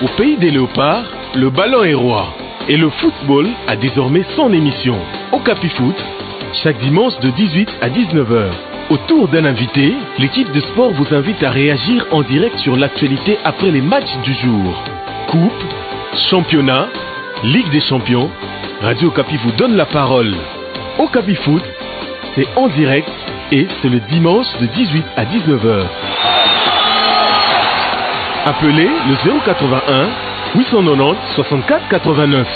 Au pays des léopards, le ballon est roi. Et le football a désormais son émission. Okapi Foot, chaque dimanche de 18 à 19h. Autour d'un invité, l'équipe de sport vous invite à réagir en direct sur l'actualité après les matchs du jour. Coupe, championnat, Ligue des champions, Radio Okapi vous donne la parole. Okapi Foot, c'est en direct et c'est le dimanche de 18 à 19h. Appelez le 081 890 64 89.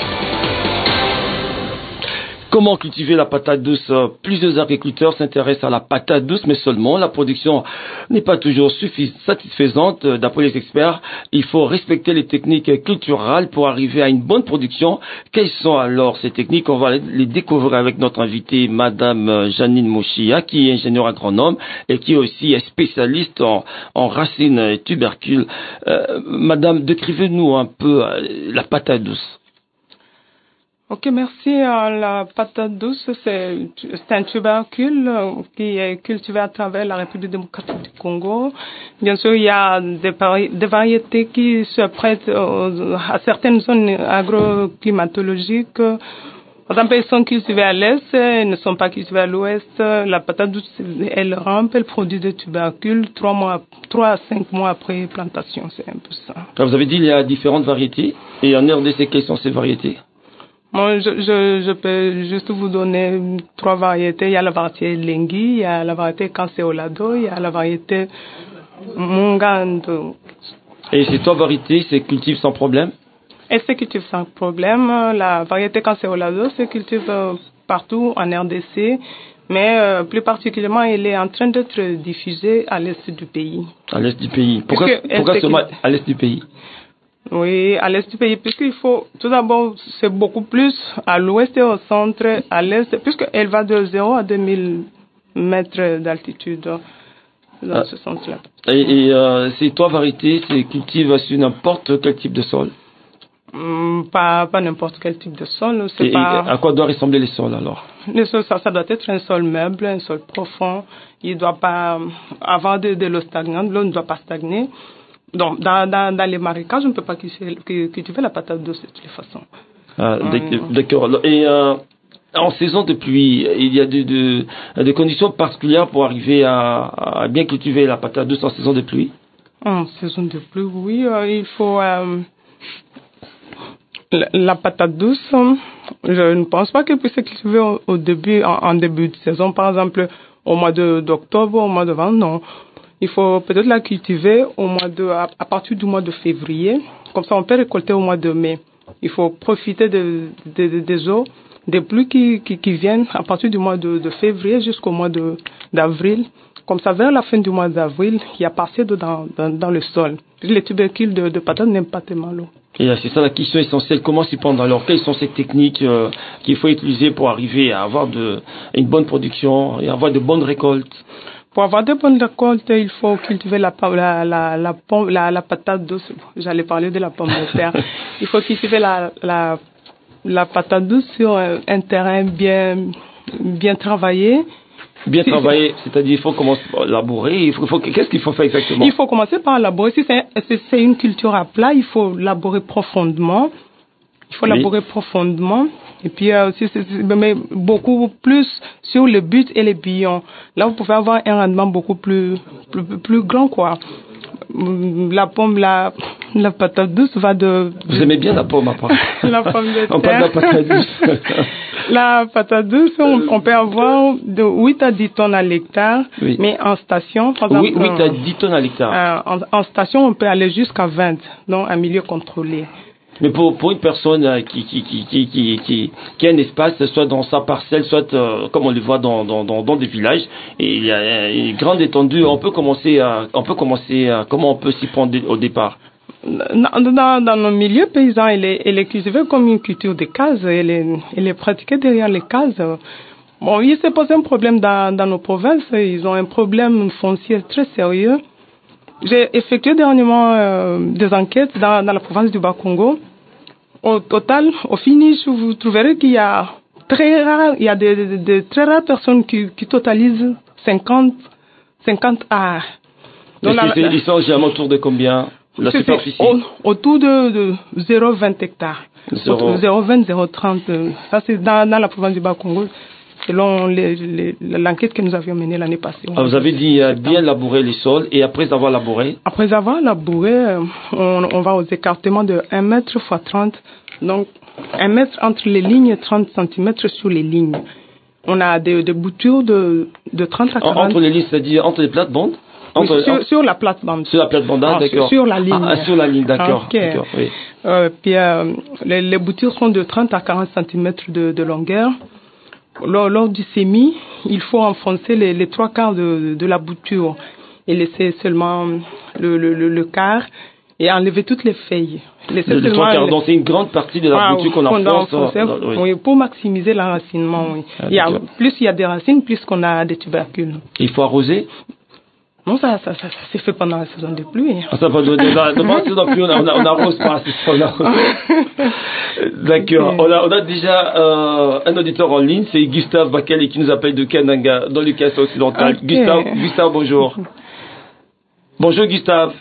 Comment cultiver la patate douce? Plusieurs agriculteurs s'intéressent à la patate douce, mais seulement la production n'est pas toujours satisfaisante. D'après les experts, il faut respecter les techniques culturales pour arriver à une bonne production. Quelles sont alors ces techniques? On va les découvrir avec notre invitée, Madame Janine Mochia, qui est ingénieure agronome et qui est aussi spécialiste en racines et tubercules. Madame, décrivez-nous un peu la patate douce. Ok, merci. La patate douce, c'est un tubercule qui est cultivé à travers la République démocratique du Congo. Bien sûr, il y a des variétés qui se prêtent à certaines zones agroclimatologiques. Par exemple, elles sont cultivées à l'est, elles ne sont pas cultivées à l'ouest. La patate douce, elle rampe, elle produit des tubercules 3 à 5 mois après plantation. C'est un peu ça. Quand vous avez dit qu'il y a différentes variétés, et en RDC, quelles sont ces variétés? Moi, je peux juste vous donner 3 variétés. Il y a la variété Lengui, il y a la variété Canceolado, il y a la variété Mungando. Et ces 3 variétés se cultivent sans problème? Elles se cultivent sans problème. La variété Canceolado se cultive partout en RDC, mais plus particulièrement, elle est en train d'être diffusée à l'est du pays. À l'est du pays. Pourquoi seulement à l'est du pays? Oui, à l'est du pays, puisqu'il faut, tout d'abord, c'est beaucoup plus à l'ouest et au centre, à l'est, puisqu'elle va de 0 à 2000 mètres d'altitude dans ce sens-là. Et ces 3 variétés se cultivent sur n'importe quel type de sol? Pas n'importe quel type de sol. Et à quoi doivent ressembler les sols alors? Le sol, ça doit être un sol meuble, un sol profond. Il ne doit pas avoir de l'eau stagnante, l'eau ne doit pas stagner. Donc, dans les marécages, on ne peut pas cultiver la patate douce de toutes les façons. D'accord. Et en saison de pluie, il y a des conditions particulières pour arriver à bien cultiver la patate douce en saison de pluie? En saison de pluie, oui. Il faut... la patate douce, je ne pense pas qu'elle puisse se cultiver au début, en début de saison. Par exemple, au mois d'octobre, au mois de novembre, non. Il faut peut-être la cultiver à partir du mois de février. Comme ça, on peut récolter au mois de mai. Il faut profiter des eaux, des pluies qui viennent à partir du mois de février jusqu'au mois d'avril. Comme ça, vers la fin du mois d'avril, il y a assez d'eau dans le sol. Les tubercules de patates n'aiment pas tellement l'eau. Et c'est ça la question essentielle. Comment s'y prendre? Alors, quelles sont ces techniques qu'il faut utiliser pour arriver à avoir une bonne production et avoir de bonnes récoltes? Pour avoir de bonnes récoltes, il faut cultiver la patate douce. J'allais parler de la pomme de terre. Il faut cultiver la patate douce sur un terrain bien travaillé. Bien travaillé, c'est-à-dire il faut commencer par labourer. Qu'est-ce qu'il faut faire exactement? Il faut commencer par labourer. Si c'est une culture à plat, il faut labourer profondément. Et puis mais beaucoup plus sur le but et les billons. Là, vous pouvez avoir un rendement beaucoup plus grand, quoi. La patate douce va de... Vous aimez bien la pomme, à part. La pomme de terre. On parle de la patate douce. La patate douce, on peut avoir de 8 à 10 tonnes à l'hectare, oui. Mais en station, par exemple... 8 à 10 tonnes à l'hectare. En station, on peut aller jusqu'à 20, donc un milieu contrôlé. Mais pour une personne qui a un espace, soit dans sa parcelle, soit comme on le voit dans des villages, et il y a une grande étendue, comment on peut s'y prendre au départ? Dans nos milieux paysans, elle est cultivée comme une culture de cases, elle est pratiquée derrière les cases. Bon, il s'est posé un problème dans nos provinces, ils ont un problème foncier très sérieux. J'ai effectué dernièrement des enquêtes dans la province du Bas-Congo. Au total, au finish, vous trouverez qu'il y a de très rares personnes qui totalisent 50 arts. Donc ils sont généralement autour de combien? la superficie? Autour de 0,20 hectares. 0,20, 0,30. Ça, c'est dans la province du Bas-Congo, selon l'enquête que nous avions menée l'année passée. Vous avez dit bien labourer les sols, et après avoir labouré? Après avoir labouré, on va aux écartements de 1 mètre x 30. Donc, 1 mètre entre les lignes, 30 cm sur les lignes. On a des boutures de 30 à 40. Entre les lignes, c'est-à-dire entre les plates-bandes? Sur la plate-bande. Sur la plate-bande, d'accord. Sur la ligne. Sur la ligne, d'accord. Okay. Oui. Puis les boutures sont de 30 à 40 cm de longueur. Lors du semis, il faut enfoncer les 3/4 de la bouture et laisser seulement le quart et enlever toutes les feuilles. Les 3/4, donc c'est une grande partie de la bouture qu'on enfonce. Oui, pour maximiser l'enracinement. Oui. Plus il y a des racines, plus qu'on a des tubercules. Il faut arroser? Non, ça s'est fait pendant la saison de pluie. Ça va pendant la saison de pluie, on n'arrose pas à ce moment-là. D'accord. On a déjà un auditeur en ligne, c'est Gustave Bakele qui nous appelle de Kananga, dans le Kassai occidental. Okay. Gustave, bonjour. Bonjour Gustave.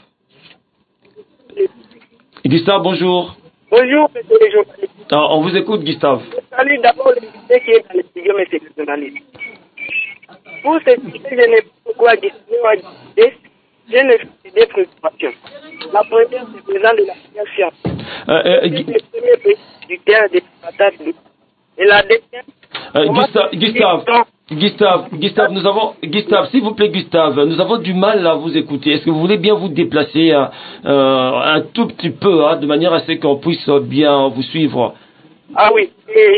Gustave, bonjour. Bonjour, monsieur le journaliste. On vous écoute, Gustave. Je salue d'abord l'invité qui est dans le studio, monsieur le journaliste. Pour ce sujet, je n'ai pas quoi discuter. Je ne fais des préoccupations. La première, c'est présent de la situation. C'est le premier producteur des patates douces. Et la deuxième... Gustave, s'il vous plaît, Gustave, nous avons du mal à vous écouter. Est-ce que vous voulez bien vous déplacer un tout petit peu, de manière à ce qu'on puisse bien vous suivre? Ah oui,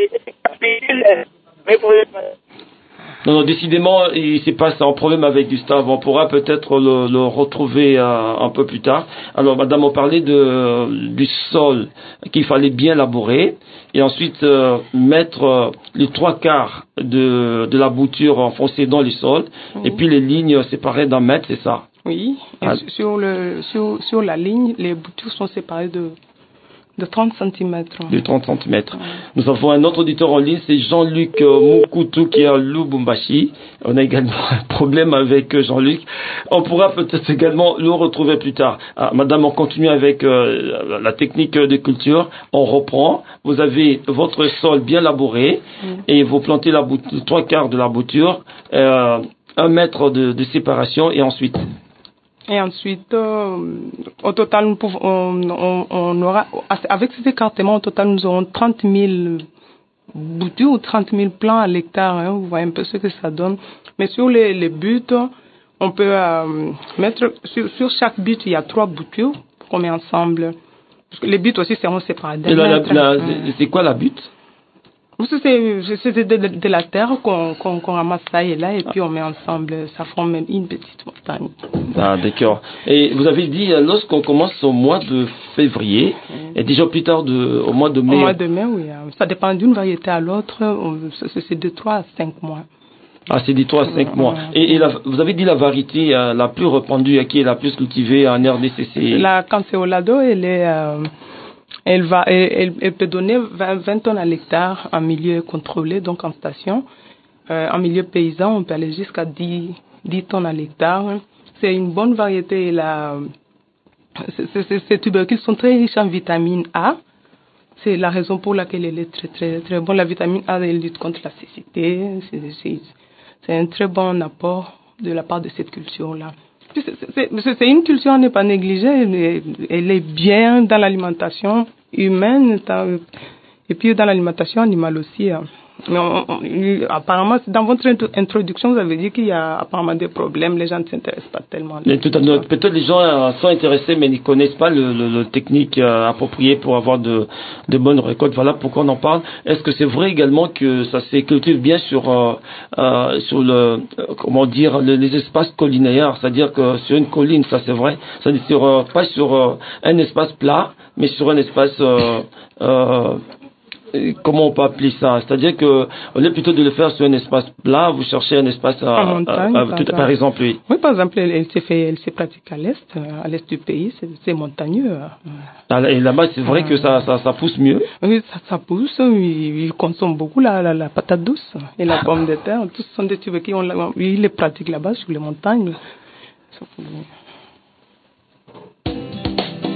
Non, décidément, il s'est passé un problème avec Gustave. On pourra peut-être le retrouver un peu plus tard. Alors, madame, on parlait du sol qu'il fallait bien labourer et ensuite mettre les 3/4 de la bouture enfoncée dans le sol et puis les lignes séparées d'1 mètre, c'est ça? Oui. Et sur la ligne, les boutures sont séparées de 30 cm. De 30 cm. Nous avons un autre auditeur en ligne, c'est Jean-Luc Moukoutou qui est à Lubumbashi. On a également un problème avec Jean-Luc. On pourra peut-être également le retrouver plus tard. Madame, on continue avec la technique de culture. On reprend. Vous avez votre sol bien labouré et vous plantez les 3/4 de la bouture, 1 mètre de séparation et ensuite... Et ensuite, au total, on aura, avec cet écartement, au total, nous aurons 30 000 boutures ou 30 000 plants à l'hectare. Vous voyez un peu ce que ça donne. Mais sur les buts, on peut mettre, sur chaque but, il y a 3 boutures qu'on met ensemble. Parce que les buts aussi seront séparés. C'est quoi la butte? C'est de la terre qu'on ramasse là et là et puis on met ensemble, ça forme même une petite montagne. D'accord. Et vous avez dit, lorsqu'on commence au mois de février, et déjà plus tard au mois de mai. Au mois de mai, oui. Ça dépend d'une variété à l'autre, c'est de 3 à 5 mois. C'est de 3 à 5 mois. Et vous avez dit la variété la plus répandue, qui est la plus cultivée en RDC? La Cancéolado, elle peut donner 20 tonnes à l'hectare en milieu contrôlé, donc en station. En milieu paysan, on peut aller jusqu'à 10 tonnes à l'hectare. C'est une bonne variété. Ces tubercules sont très riches en vitamine A. C'est la raison pour laquelle elle est très, très, très bonne. La vitamine A, elle lutte contre la cécité. C'est un très bon apport de la part de cette culture-là. C'est une culture à ne pas négliger. Elle est bien dans l'alimentation humaine et puis dans l'alimentation animale aussi. Mais apparemment, dans votre introduction, vous avez dit qu'il y a apparemment des problèmes. Les gens ne s'intéressent pas tellement. Peut-être les gens sont intéressés, mais ils ne connaissent pas le technique appropriée pour avoir de bonnes récoltes. Voilà pourquoi on en parle. Est-ce que c'est vrai également que ça se cultive bien sur les espaces collinaires, c'est-à-dire que sur une colline, ça c'est vrai. C'est-à-dire pas sur un espace plat, mais sur un espace comment on peut appeler ça? C'est-à-dire que au lieu plutôt de le faire sur un espace plat, vous cherchez un espace montagne, par exemple, oui. Oui, par exemple, elle s'est pratiquée à l'est du pays, c'est montagneux. Et là-bas, c'est vrai que ça pousse mieux. Oui, ça pousse. Ils consomment beaucoup la patate douce et la pomme de terre. Tous sont des tubes ils les pratiquent là-bas sur les montagnes.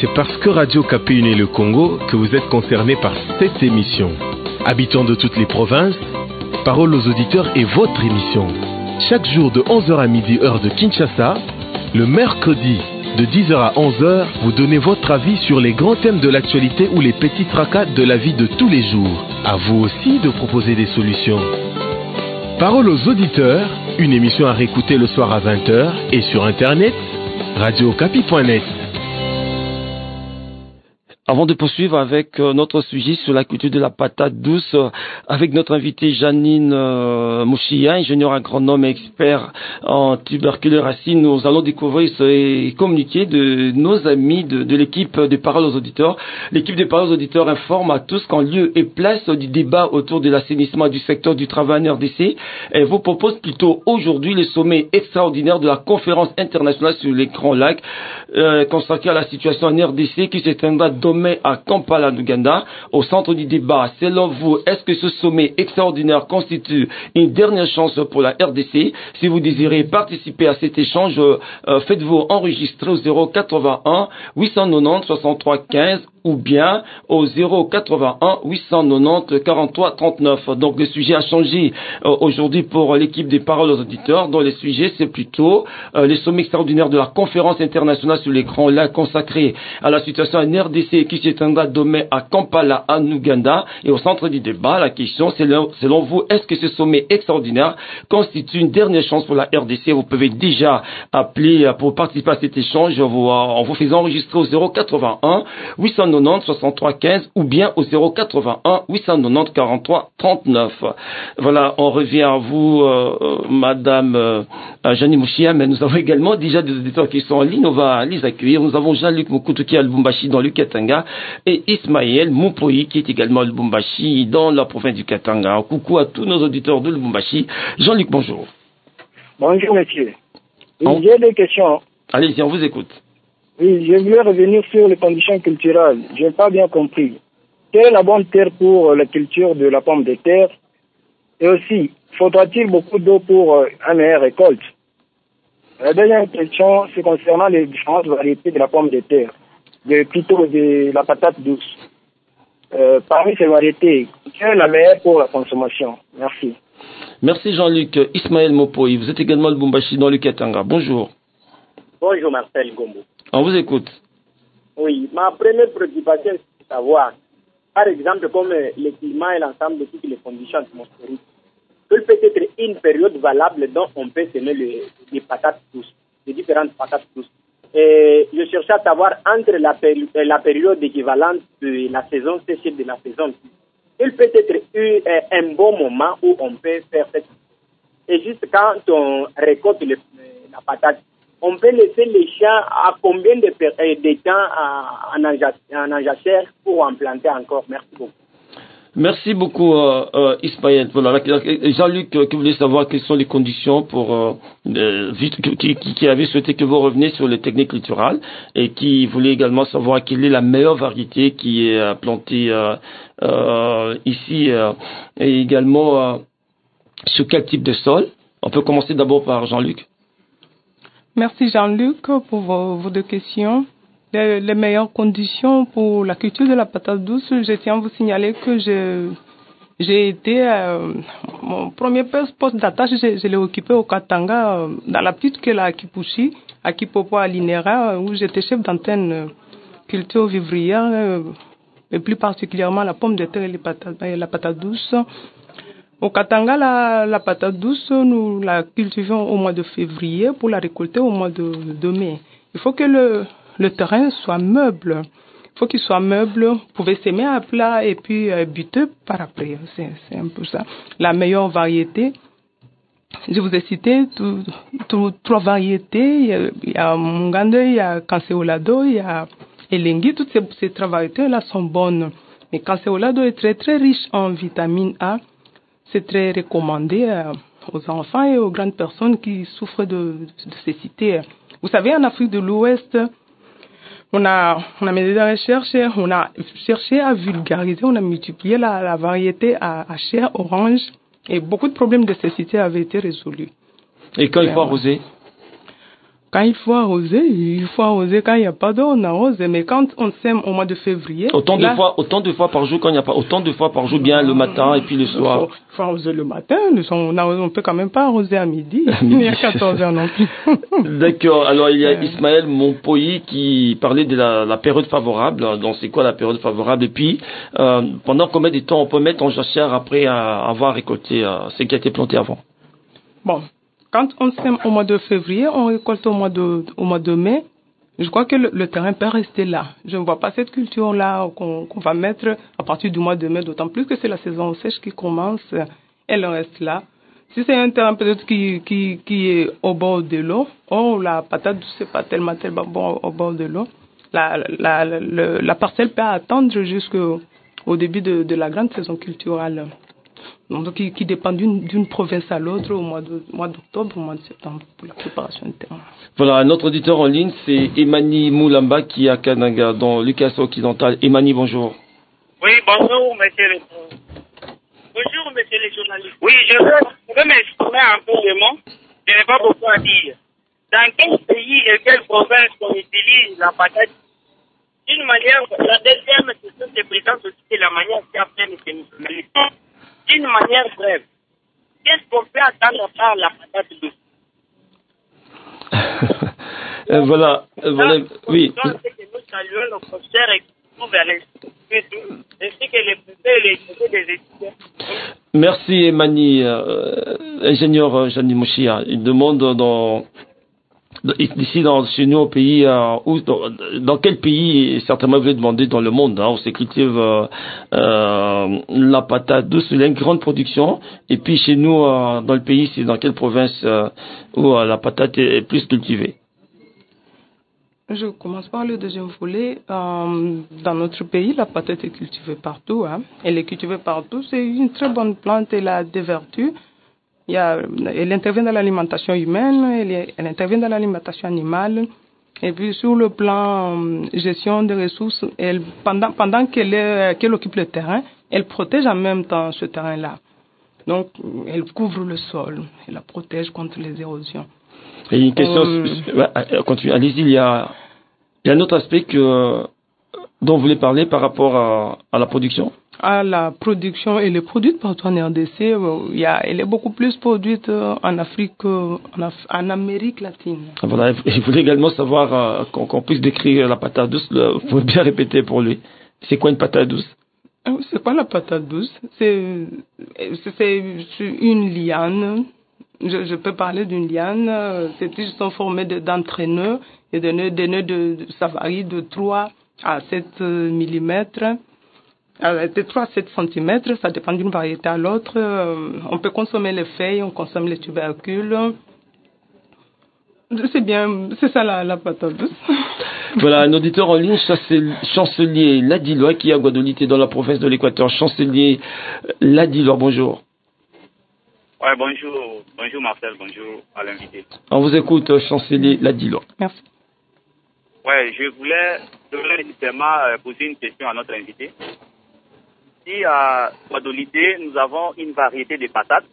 c'est parce que Radio Okapi unit le Congo que vous êtes concernés par cette émission. Habitants de toutes les provinces, Parole aux auditeurs est votre émission. Chaque jour de 11h à midi heure de Kinshasa, le mercredi de 10h à 11h, vous donnez votre avis sur les grands thèmes de l'actualité ou les petits tracas de la vie de tous les jours. À vous aussi de proposer des solutions. Parole aux auditeurs, une émission à réécouter le soir à 20h et sur internet, radiookapi.net. Avant de poursuivre avec notre sujet sur la culture de la patate douce, avec notre invité Janine Mouchia, ingénieur agronome et expert en tuberculose racine, nous allons découvrir et communiquer de nos amis de l'équipe des Paroles aux auditeurs. L'équipe des Paroles aux auditeurs informe à tous qu'en lieu et place du débat autour de l'assainissement du secteur du travail en RDC, elle vous propose plutôt aujourd'hui le sommet extraordinaire de la conférence internationale sur les Grands Lacs, consacré à la situation en RDC qui s'éteindra demain à Kampala, Ouganda. Au centre du débat, selon vous, est-ce que ce sommet extraordinaire constitue une dernière chance pour la RDC? Si vous désirez participer à cet échange, faites-vous enregistrer au 081 890 63 15 ou bien au 081 890 43 39. Donc le sujet a changé aujourd'hui pour l'équipe des Paroles aux auditeurs, dont le sujet c'est plutôt les sommets extraordinaires de la conférence internationale sur les Grands Lacs consacrée à la situation en RDC qui s'éteindra demain à Kampala en Ouganda. Et au centre du débat, la question c'est selon vous, est-ce que ce sommet extraordinaire constitue une dernière chance pour la RDC? Vous pouvez déjà appeler pour participer à cet échange en vous faisant enregistrer au 081 890 63 15 ou bien au 081 890 43 39. Voilà, on revient à vous, Madame Janine Mouchia, mais nous avons également déjà des auditeurs qui sont en ligne, on va les accueillir. Nous avons Jean-Luc Moukoutou à Lubumbashi dans le Katanga et Ismaël Moupoyi qui est également à Lubumbashi dans la province du Katanga. Coucou à tous nos auditeurs de Lubumbashi. Jean-Luc, bonjour. Bonjour, monsieur. J'ai des questions. Allez-y, on vous écoute. Oui, je voulais revenir sur les conditions culturelles. Je n'ai pas bien compris. Quelle est la bonne terre pour la culture de la pomme de terre? Et aussi, faudra-t-il beaucoup d'eau pour une meilleure récolte? La deuxième question, c'est concernant les différentes variétés de la pomme de terre, plutôt de la patate douce. Parmi ces variétés, quelle est la meilleure pour la consommation? Merci. Merci Jean-Luc. Ismaël Mopoyi, vous êtes également à Lubumbashi dans le Katanga. Bonjour. Bonjour Marcel Gombo. On vous écoute. Oui, ma première préoccupation, c'est de savoir, par exemple, comme le climat et l'ensemble de toutes les conditions atmosphériques, quelle peut être une période valable dont on peut semer les patates douces, les différentes patates douces. Et je cherchais à savoir entre la période équivalente de la saison sèche et de la saison, quel peut être un bon moment où on peut faire cette. Et juste quand on récolte la patate, on peut laisser les champs à combien de temps en jachère pour en planter encore? Merci beaucoup. Merci beaucoup, Ismaël. Voilà, Jean-Luc, qui voulait savoir quelles sont les conditions pour qui avait souhaité que vous reveniez sur les techniques culturales et qui voulait également savoir quelle est la meilleure variété qui est plantée ici et également sur quel type de sol. On peut commencer d'abord par Jean-Luc. Merci Jean-Luc pour vos deux questions. Les meilleures conditions pour la culture de la patate douce, je tiens à vous signaler que j'ai été, mon premier poste d'attache, je l'ai occupé au Katanga, dans la petite que la Kipushi, à Kipopo, à l'INERA, où j'étais chef d'antenne culture vivrière, et plus particulièrement la pomme de terre et la patate douce. Au Katanga, la patate douce, nous la cultivons au mois de février pour la récolter au mois de mai. Il faut que le terrain soit meuble. Il faut qu'il soit meuble. Vous pouvez s'aimer à plat et puis buter par après. C'est un peu ça. La meilleure variété, je vous ai cité trois variétés. Il y a Mungande, il y a Kanseolado, il y a Elengi. Toutes ces trois variétés-là sont bonnes. Mais Kanseolado est très très riche en vitamine A. C'est très recommandé aux enfants et aux grandes personnes qui souffrent de cécité. Vous savez, en Afrique de l'Ouest, on a mené des recherches, on a cherché à vulgariser, on a multiplié la variété à chair orange et beaucoup de problèmes de cécité avaient été résolus. Et quand il faut arroser? Quand il faut arroser, il faut arroser. Quand il n'y a pas d'eau, on arrose. Mais quand on sème au mois de février... Autant de fois par jour quand il n'y a pas... Autant de fois par jour, bien le matin et puis le soir. Il faut arroser le matin. On peut quand même pas arroser à midi. Il y a 14 heures non plus. D'accord. Alors, il y a Ismaël Monpoyi qui parlait de la période favorable. Donc, c'est quoi la période favorable? Et puis, pendant combien de temps on peut mettre en jachère après avoir récolté ce qui a été planté avant? Bon. Quand on sème au mois de février, on récolte au mois de mai. Je crois que le terrain peut rester là. Je ne vois pas cette culture-là qu'on va mettre à partir du mois de mai, d'autant plus que c'est la saison sèche qui commence. Elle reste là. Si c'est un terrain peut-être qui est au bord de l'eau, la patate douce, c'est pas tellement bon au bord de l'eau. La parcelle peut attendre jusqu'au début de la grande saison culturelle. Donc, qui dépend d'une province à l'autre au mois d'octobre, au mois de septembre pour la préparation du terrain. Voilà, un autre auditeur en ligne, c'est Emani Moulamba qui est à Kananga, dans l'UQAS occidental. Emani, bonjour. Oui, bonjour, monsieur le journaliste. Oui, je veux m'exprimer un peu de mots. Je n'ai pas beaucoup à dire. Dans quel pays et quelle province on utilise la patate? D'une manière, la deuxième question se présente aussi de la manière qui a fait le journaliste. D'une manière brève, qu'est-ce qu'on peut attendre par la patate douce? Voilà, oui. Donc, c'est que nous saluons nos professeurs et qui trouvent à l'institut, ainsi que les professeurs et les des étudiants. Merci, Emani. Ingénieur Jani Mouchia, il demande ici chez nous au pays, dans quel pays, certainement vous avez demandé dans le monde, où se cultive la patate douce, il y a une grande production, et puis chez nous, dans le pays, c'est dans quelle province où la patate est plus cultivée? Je commence par le deuxième volet. Dans notre pays, la patate est cultivée partout. Elle est cultivée partout. C'est une très bonne plante. Elle a des vertus. Elle intervient dans l'alimentation humaine, elle intervient dans l'alimentation animale. Et puis sur le plan gestion des ressources, pendant qu'elle occupe le terrain, elle protège en même temps ce terrain-là. Donc, elle couvre le sol, elle la protège contre les érosions. Et une question, continue. Allez-y, il y a un autre aspect dont vous voulez parler par rapport à la production. À la production, elle est produite partout en RDC. Elle est beaucoup plus produite en Afrique, en Amérique latine. Voilà, je voulais également savoir qu'on puisse décrire la patate douce. Vous pouvez bien répéter pour lui. C'est quoi une patate douce? C'est quoi la patate douce? C'est une liane. Je peux parler d'une liane. Ces tiges sont formées d'entraîneurs et des nœuds ça varie de 3 à 7 millimètres. De 3 à 7 cm, ça dépend d'une variété à l'autre. On peut consommer les feuilles, on consomme les tubercules. C'est ça la patate douce. Voilà, un auditeur en ligne, Chancelier Ladilois, qui est à Guadeloupe, dans la province de l'Équateur. Chancelier Ladilois, bonjour. Ouais, bonjour Marcel, bonjour à l'invité. On vous écoute, Chancelier Ladilois. Merci. Ouais, je voulais nécessairement poser une question à notre invité. Ici à Guadeloupe, nous avons une variété de patates.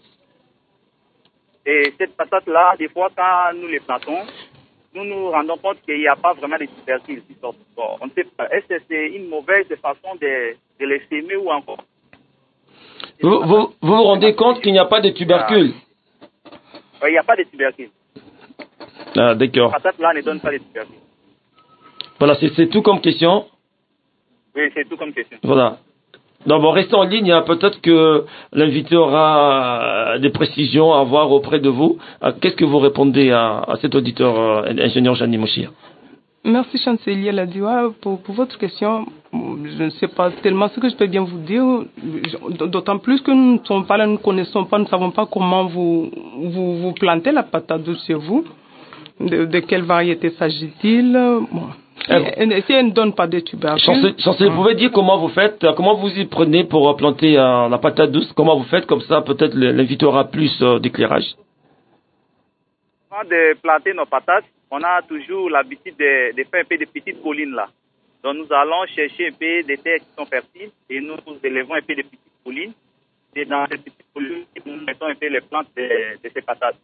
Et cette patate-là, des fois, quand nous les plantons, nous nous rendons compte qu'il n'y a pas vraiment de tubercules qui sortent. On ne sait pas. Est-ce que c'est une mauvaise façon de les semer ou encore? Vous vous rendez compte qu'il n'y a pas de tubercules? Oui, il n'y a pas de tubercules. Ah, d'accord. La patate-là ne donne pas de tubercules. Voilà, c'est tout comme question. Oui, c'est tout comme question. Voilà. Donc, bon, restez en ligne. Peut-être que l'invité aura des précisions à avoir auprès de vous. Qu'est-ce que vous répondez à cet auditeur, ingénieur Jani Mouchia? Merci, Chancelier Ladilois, pour votre question. Je ne sais pas tellement ce que je peux bien vous dire, d'autant plus que nous ne sommes pas là, nous ne connaissons pas, nous ne savons pas comment vous plantez la patate douce chez vous. De quelle variété s'agit-il? Bon. Si elle ne donne pas de tubercules. Chancelier, vous pouvez dire comment vous faites, comment vous y prenez pour planter la patate douce? Comment vous faites? Comme ça, peut-être l'invité aura plus d'éclairage. Avant de planter nos patates, on a toujours l'habitude de faire un peu de petites collines là. Donc nous allons chercher un peu des terres qui sont fertiles et nous élevons un peu de petites collines. Et dans ces petites collines, nous mettons un peu les plantes de ces patates.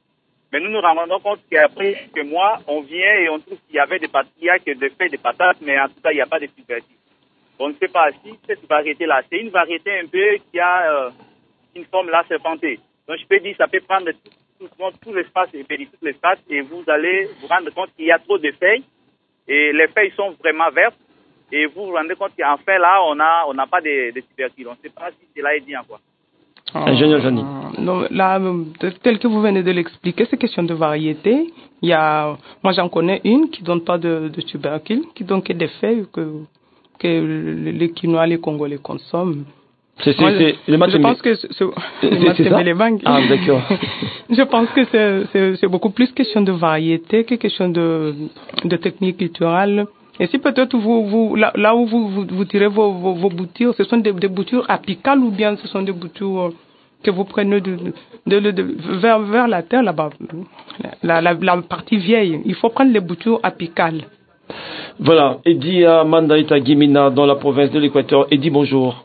Mais nous nous rendons compte qu'après quelques mois, on vient et on trouve qu'il y avait il y a que des feuilles de patates, mais en tout cas, il n'y a pas de tubercules. On ne sait pas si cette variété-là, c'est une variété un peu qui a une forme là serpentée. Donc je peux dire, ça peut prendre tout l'espace et périr tout l'espace et vous allez vous rendre compte qu'il y a trop de feuilles et les feuilles sont vraiment vertes et vous vous rendez compte qu'en fait là, on n'a pas de tubercules. On ne sait pas si cela est bien quoi. Ingénieur Jani. Non, là, tel que vous venez de l'expliquer, c'est question de variété. Moi j'en connais une qui donne pas de tubercules, qui donne que des feuilles que les Quinois, les Congolais consomment. Je pense que c'est ça. Ah, d'accord. Je pense que c'est beaucoup plus question de variété que question de technique culturelle. Et si peut-être là où vous tirez vos boutures, ce sont des boutures apicales ou bien ce sont des boutures que vous prenez vers la terre là-bas, la partie vieille. Il faut prendre les boutures apicales. Voilà, Eddy Mandaïta Guimina dans la province de l'Équateur. Eddy, bonjour.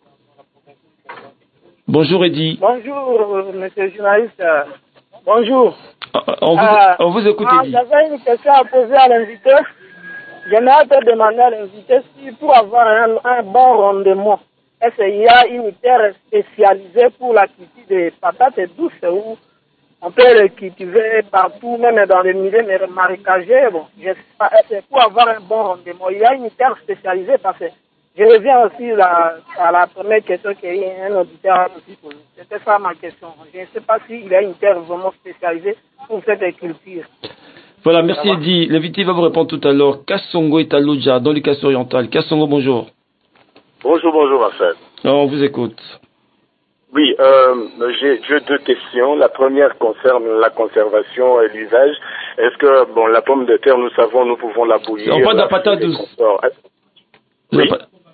Bonjour Eddy. Bonjour, monsieur le journaliste. Bonjour. On vous écoute Eddy. J'avais une question à poser à l'invité. J'aimerais te demander à l'invité si pour avoir un bon rendement, est-ce qu'il y a une terre spécialisée pour la culture des patates douces où on peut les cultiver partout, même dans les milieux marécagés. Bon, je sais pas, est-ce pour avoir un bon rendement, il y a une terre spécialisée parce que je reviens aussi à la première question qu'un auditeur a aussi posée. C'était ça ma question. Je ne sais pas s'il y a une terre vraiment spécialisée pour cette culture. Voilà, merci Eddy. L'invité va vous répondre tout à l'heure. Kassongo et Talouja, dans l'Équateur oriental. Kassongo, bonjour. Bonjour Marcel. On vous écoute. Oui, j'ai deux questions. La première concerne la conservation et l'usage. Est-ce que, la pomme de terre, nous savons, nous pouvons la bouillir. On parle de la patate douce. Oui.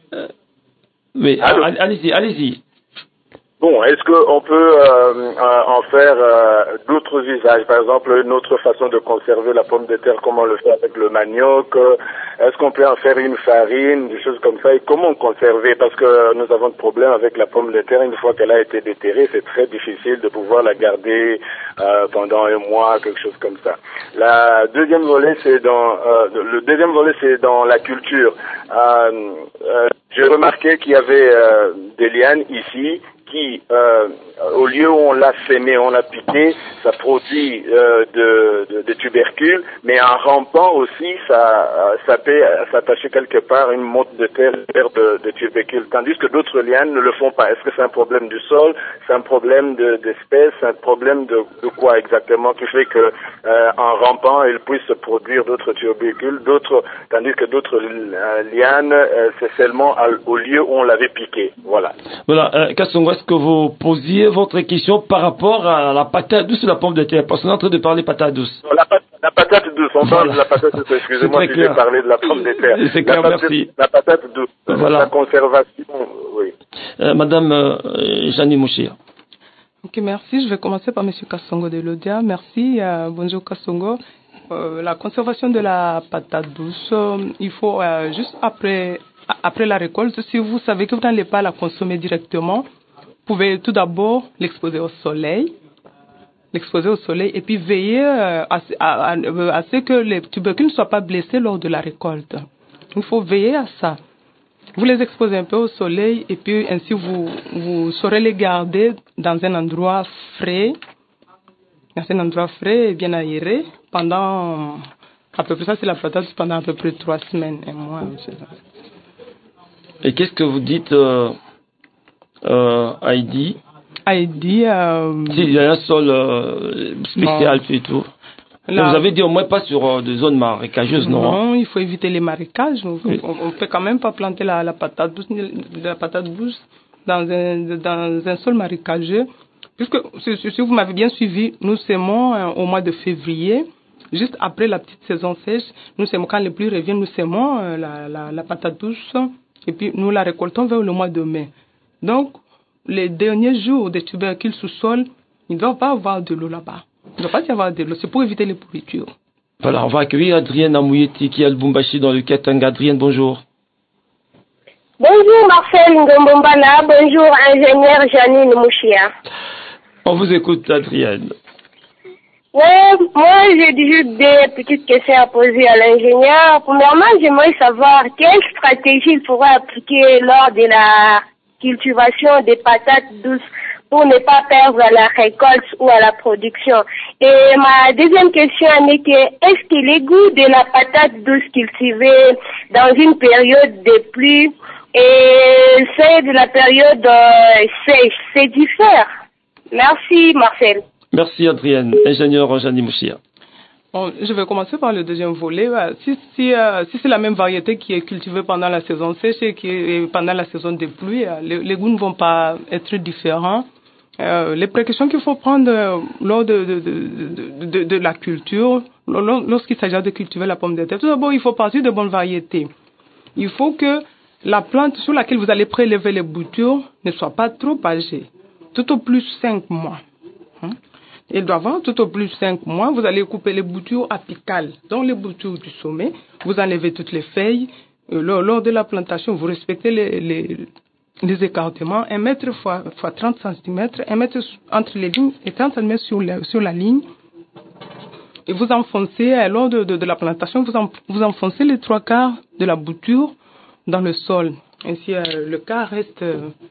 Oui, allez-y. Bon, est-ce qu'on peut en faire d'autres usages? Par exemple, une autre façon de conserver la pomme de terre, comment on le fait avec le manioc? Est-ce qu'on peut en faire une farine, des choses comme ça? Et comment conserver? Parce que nous avons de problèmes avec la pomme de terre. Une fois qu'elle a été déterrée, c'est très difficile de pouvoir la garder pendant un mois, quelque chose comme ça. Le deuxième volet, c'est dans la culture. J'ai remarqué qu'il y avait des lianes ici qui, au lieu où on l'a sémé, on l'a piqué, ça produit de tubercules, mais en rampant aussi, ça peut s'attacher quelque part une motte de terre de tubercules, tandis que d'autres lianes ne le font pas. Est-ce que c'est un problème du sol, c'est un problème d'espèce, c'est un problème de quoi exactement qui fait que en rampant, il puisse produire d'autres tubercules, tandis que d'autres lianes, c'est seulement au lieu où on l'avait piqué. Voilà. Voilà, Kassongo, est-ce que vous posiez votre question par rapport à la patate douce ou la pomme de terre? Parce qu'on est en train de parler patate douce. La patate douce, on parle de la patate douce, excusez-moi si j'ai parlé de la pomme de terre. C'est clair, merci. La patate douce, voilà. La conservation, oui. Madame Jani Mouchia. Ok, merci. Je vais commencer par Monsieur Kassongo de Lodia. Merci. Bonjour Kassongo. La conservation de la patate douce, il faut juste après la récolte, si vous savez que vous n'allez pas la consommer directement, vous pouvez tout d'abord l'exposer au soleil et puis veiller à ce que les tubercules ne soient pas blessés lors de la récolte. Il faut veiller à ça. Vous les exposez un peu au soleil et puis ainsi vous saurez les garder dans un endroit frais et bien aéré pendant à peu près ça c'est la patate pendant à peu près 3 semaines et moins. Et qu'est-ce que vous dites Heidi? Il y a un sol spécial et tout. Là, vous avez dit au moins pas sur des zones marécageuses, non? Non, il faut éviter les marécages. On peut quand même pas planter la patate douce dans un sol marécageux. Puisque si vous m'avez bien suivi, nous sémons au mois de février, juste après la petite saison sèche. Nous sémons quand les pluies reviennent, nous sémons la patate douce et puis nous la récoltons vers le mois de mai. Donc les derniers jours des tubercules sous sol, il ne doit pas avoir de l'eau là-bas. Il ne doit pas y avoir de l'eau, c'est pour éviter les pourritures. Voilà, on va accueillir Adrienne Amouyeti qui est à Lubumbashi dans le Katanga. Adrienne, bonjour. Bonjour Marcel Ngombombana, bonjour ingénieur Janine Mouchia. On vous écoute Adrienne. Ouais, moi j'ai juste des petites questions à poser à l'ingénieur. Premièrement, j'aimerais savoir quelle stratégie il faudra appliquer lors de la cultivation des patates douces pour ne pas perdre à la récolte ou à la production. Et ma deuxième question est que est-ce que les goûts de la patate douce cultivée dans une période de pluie et celle de la période sèche, c'est diffère? Merci Marcel. Merci Adrienne. Ingénieur Jani Mouchia. Bon, je vais commencer par le deuxième volet. Si c'est la même variété qui est cultivée pendant la saison sèche et qui est pendant la saison des pluies, les goûts ne vont pas être différents. Les précautions qu'il faut prendre lors de la culture, lorsqu'il s'agit de cultiver la pomme de terre, tout d'abord, il faut partir de bonnes variétés. Il faut que la plante sur laquelle vous allez prélever les boutures ne soit pas trop âgée, tout au plus 5 mois. Il doit avoir tout au plus 5 mois. Vous allez couper les boutures apicales, donc les boutures du sommet. Vous enlevez toutes les feuilles. Lors de la plantation, vous respectez les écartements. 1 mètre fois 30 cm, 1 mètre entre les lignes et 30 cm sur la ligne. Et vous enfoncez, lors de la plantation, vous enfoncez les 3/4 de la bouture dans le sol. Ainsi, le quart reste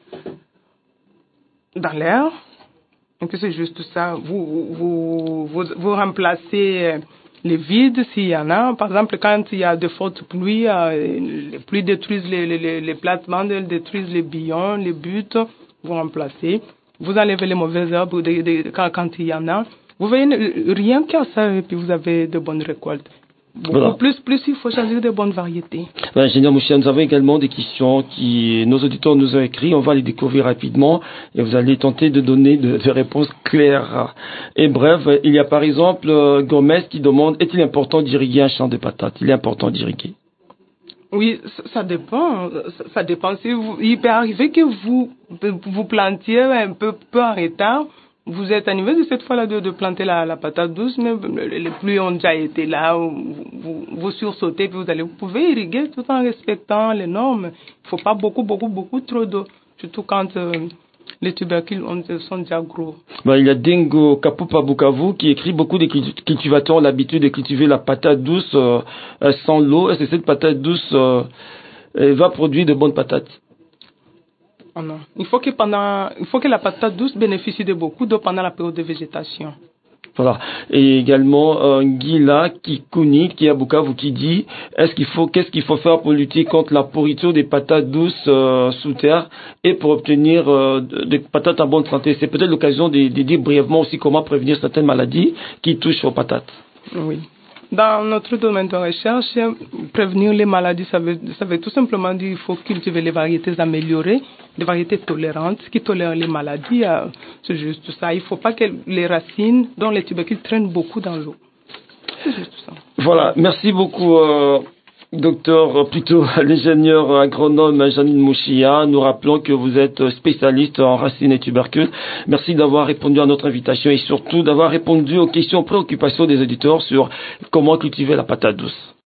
dans l'air. Donc c'est juste ça. Vous remplacez les vides s'il y en a. Par exemple, quand il y a de fortes pluies, les pluies détruisent les plates-bandes, elles détruisent les billons, les buttes. Vous remplacez. Vous enlevez les mauvaises herbes quand il y en a. Vous voyez, rien qu'à ça, et puis vous avez de bonnes récoltes. Voilà. Plus il faut choisir de bonnes variétés. Ingénieur Mouchia, nous avons également des questions nos auditeurs nous ont écrit. On va les découvrir rapidement et vous allez tenter de donner des réponses claires et brèves. Il y a par exemple Gomez qui demande: est-il important d'irriguer un champ de patates? Il est important d'irriguer. Oui, ça dépend. Ça dépend. Il peut arriver que vous plantiez un peu en retard. Vous êtes animé de cette fois-là de planter la patate douce, mais les pluies ont déjà été là, vous sursautez, puis vous pouvez irriguer tout en respectant les normes. Il ne faut pas beaucoup trop d'eau, surtout quand les tubercules sont déjà gros. Il y a Dingo Kapupa Bukavu qui écrit: beaucoup de cultivateurs ont l'habitude de cultiver la patate douce sans l'eau. Est-ce que cette patate douce va produire de bonnes patates? Oh non. Il faut que la patate douce bénéficie de beaucoup d'eau pendant la période de végétation. Voilà. Et également Gila Kikuni qui est à Bukavu qui dit: qu'est-ce qu'il faut faire pour lutter contre la pourriture des patates douces sous terre et pour obtenir des patates en bonne santé? C'est peut-être l'occasion de dire brièvement aussi comment prévenir certaines maladies qui touchent aux patates. Oui. Dans notre domaine de recherche, prévenir les maladies, ça veut tout simplement dire qu'il faut cultiver les variétés améliorées, des variétés tolérantes qui tolèrent les maladies. C'est juste ça. Il ne faut pas que les racines, dont les tubercules, traînent beaucoup dans l'eau. C'est juste ça. Voilà. Merci beaucoup, l'ingénieur agronome Janine Mouchia. Nous rappelons que vous êtes spécialiste en racines et tubercules. Merci d'avoir répondu à notre invitation et surtout d'avoir répondu aux questions, préoccupations des auditeurs sur comment cultiver la patate douce.